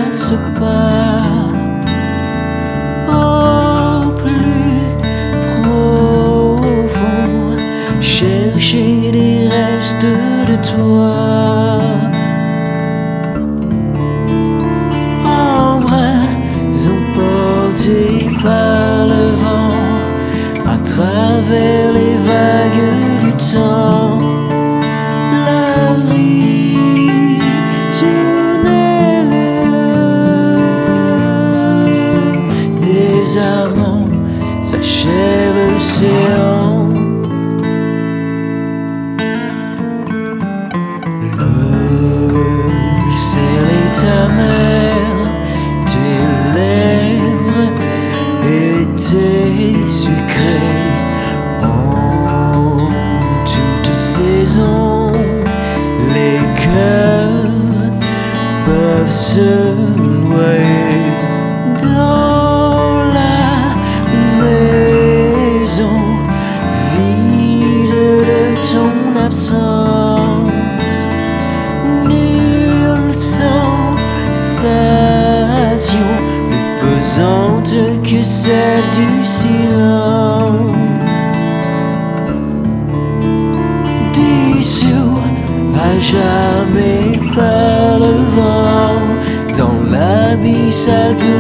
passe pas au plus profond, chercher les restes de toi. En bras emportés par le vent, à travers les vagues du temps, la rue tunnel des amants s'achève l'océan. Le ciel est ta mère, tes lèvres étaient sucrées en toute saison. Les cœurs peuvent se noyer dans la maison vide de ton absence. Nulle sensation plus pesante que celle du silence, dissous à jamais par le vent dans l'abyssal